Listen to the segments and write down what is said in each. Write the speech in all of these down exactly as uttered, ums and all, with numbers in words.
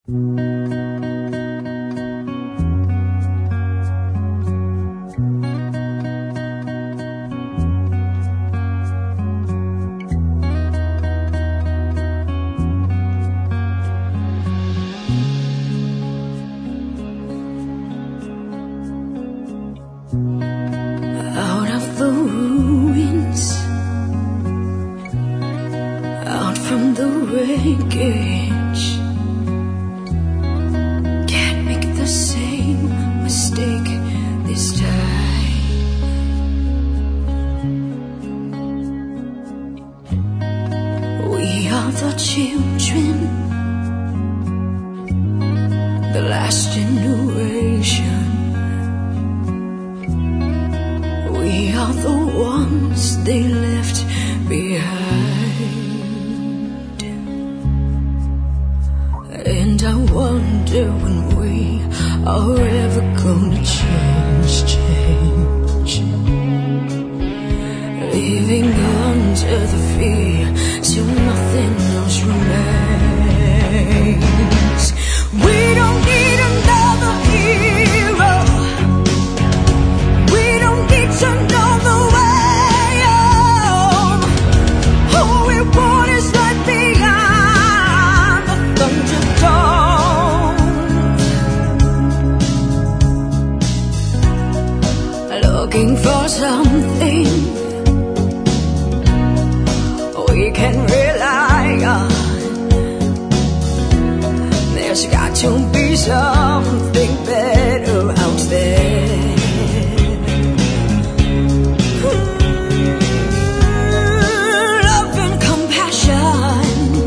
Out of the ruins, out from the wreckage, can't make the same mistake this time. We are the children, the last generation. We are the ones they left behind. And I wonder when we are ever gonna change, change. Living under the fear till nothing else remains. We don't need another hero. We don't need to know the way home. All we want is light beyond the Thunderdome. Looking for something we can rely on. There's got to be something better out there. Love and compassion,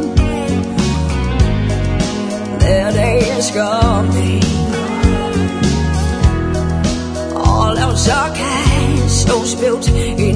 their day is coming. All else are castles built in